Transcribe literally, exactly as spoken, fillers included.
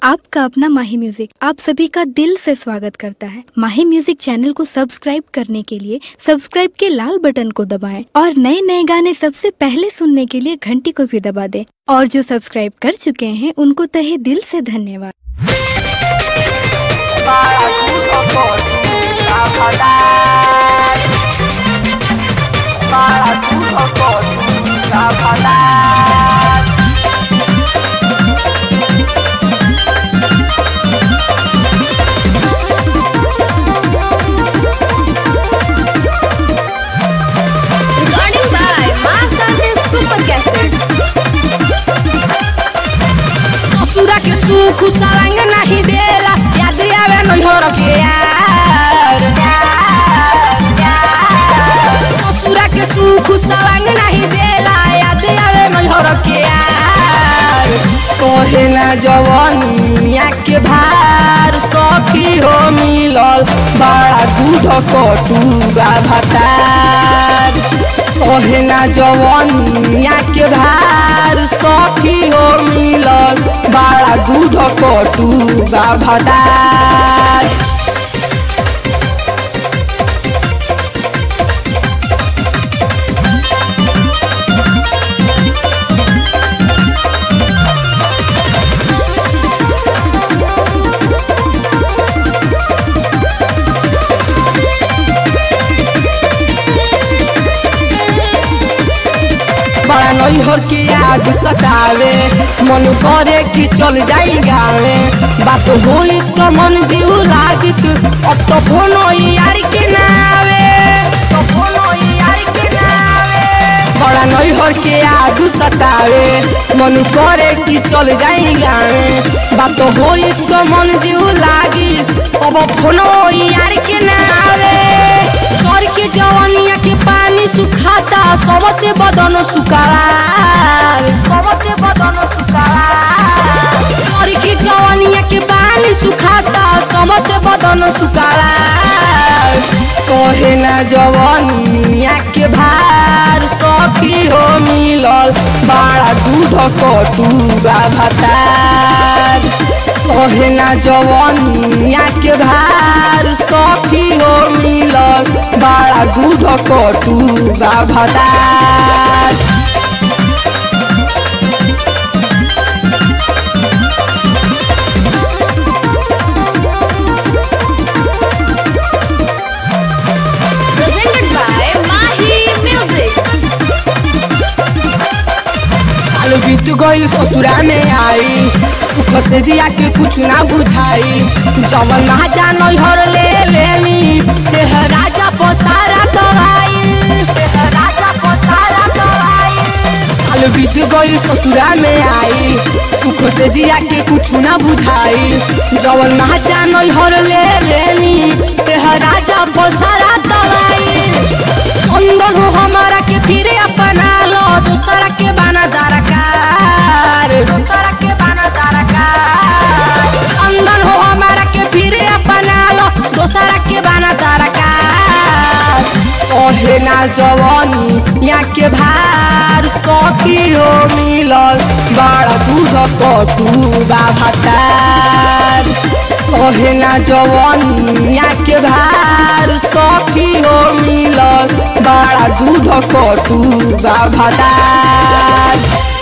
आपका अपना माही म्यूजिक आप सभी का दिल से स्वागत करता है। माही म्यूजिक चैनल को सब्सक्राइब करने के लिए सब्सक्राइब के लाल बटन को दबाएं और नए नए गाने सबसे पहले सुनने के लिए घंटी को भी दबा दें। और जो सब्सक्राइब कर चुके हैं उनको तहे दिल से धन्यवाद। ससुरा के सुख सवांग नहीं देला, याद आवे नैहर के यार। ससुरा के सुख सवांग नहीं देला, याद आवे नैहर के यार। कहे ना जवानिया के भार, सखी हो मिलल बड़ा दूध कटुआ भतार। कहे ना जवानिया के भार, सखी हो मिलल बड़ा दूध कटुआ भतार। बड़ा नैहर के याद सतावे, मन करे कि चल जाई गावे। बात होई तो मन जीव लागित, अब तो फोनो यार के नावे, तो फोनो यार के नावे। बड़ा नैहर के याद सतावे, मन करे कि चल जाई गावे। बात होई तो मन जीव लागी, अब फोनो यार के नावे। कर के जवानिया के पानी सुखाता, सबसे बदन सुखार, सबसे बदन सुखार। कर के जवानिया के पानी सुखाता, सबसे बदन सुखार। कहे ना जवानिया के भार, सखी हो मिलल बड़ा दूध कटुआ भतार। कहे ना जवानिया के भार, सखी हो मिलल बड़ा दूध कटुआ भतार। बीत गईल ससुरा में आई, सुख से जिया के कुछ ना बुझाई। जवन ना जानो हर ले लेनी, देह राजा पसारा दवाई, देह राजा पसारा दवाई। साल बीत गईल ससुरा में आई, सुख से जिया के कुछ ना बुझाई। जवन ना जानो हर ले लेनी, देह राजा पसारा दवाई। अंदर हो हमारा के फिरे अपना लो, दूसरा के बना दरकार, दूसरा के बना दरकार। अंदर हो हमारा के फिरे अपना लो, दूसरा के बना दरकार। कहे ना जवानी या के भार, सखी हो मिलल बड़ा दूध कटुआ भतार। कहे ना जवानी या के भार, सखी हो मिलल बड़ा दूध कटुआ भतार।